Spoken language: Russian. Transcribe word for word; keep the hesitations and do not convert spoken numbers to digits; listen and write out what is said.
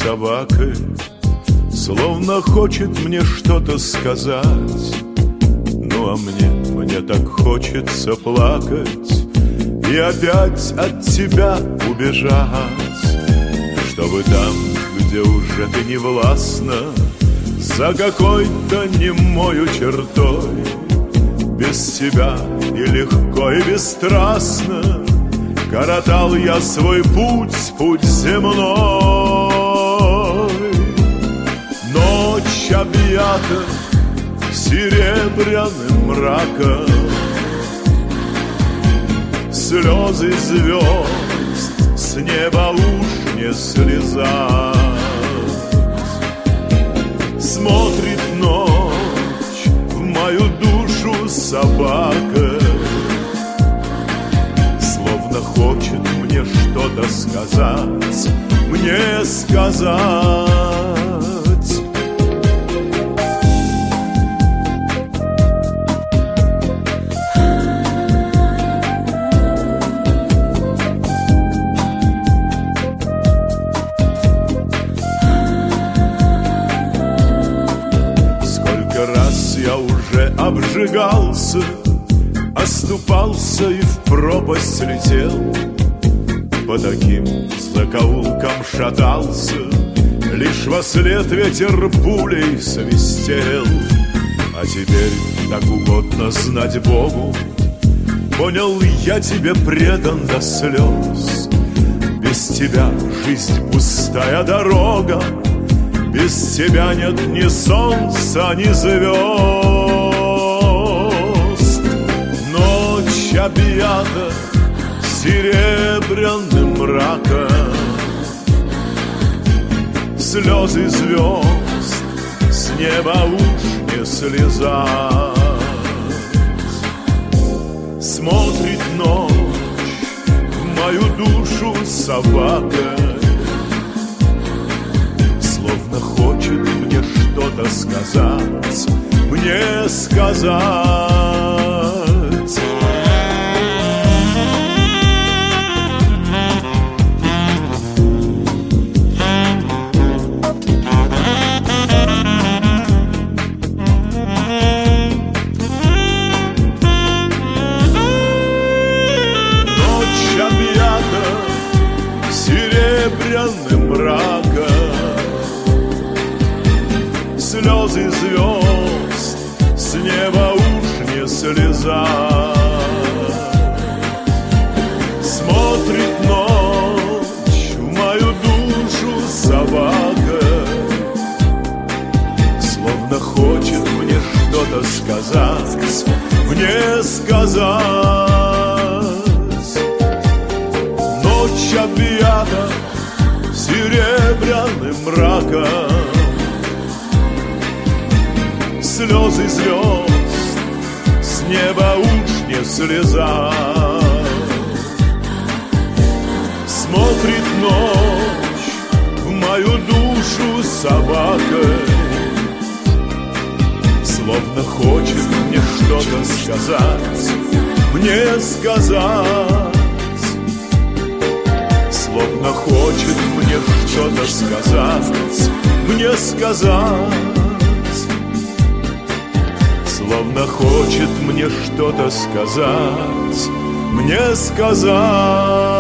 собакой, словно хочет мне что-то сказать. Ну а мне, мне так хочется плакать и опять от тебя убежать, чтобы там, где уже ты не властна, за какой-то немою чертой, без тебя и легко, и бесстрастно коротал я свой путь, путь земной. Ночь объята серебряным мраком, слезы звезд с неба уж не слезать. Смотрит ночь в мою душу собака, словно хочет мне что-то сказать, мне сказать. Я уже обжигался, оступался и в пропасть летел, по таким закоулкам шатался, лишь во след ветер пулей свистел. А теперь так угодно знать Богу, понял, я тебе предан до слез. Без тебя жизнь пустая дорога, без тебя нет ни солнца, ни звезд. Ночь объята серебряным мраком, слезы звезд с неба уж не слезать. Смотрит ночь в мою душу собака, словно хочет мне что-то сказать, мне сказать. Ночь объята серебряным мраком, слезы звезд с неба уж не слезать. Смотрит ночь в мою душу собака, словно хочет мне что-то сказать, мне сказать. Ночь объята серебряным мраком, слезы звезд с неба уж не слезать. Смотрит ночь в мою душу собака, словно хочет мне что-то сказать, мне сказать. Словно хочет мне что-то сказать, мне сказать. Словно хочет мне что-то сказать, мне сказать.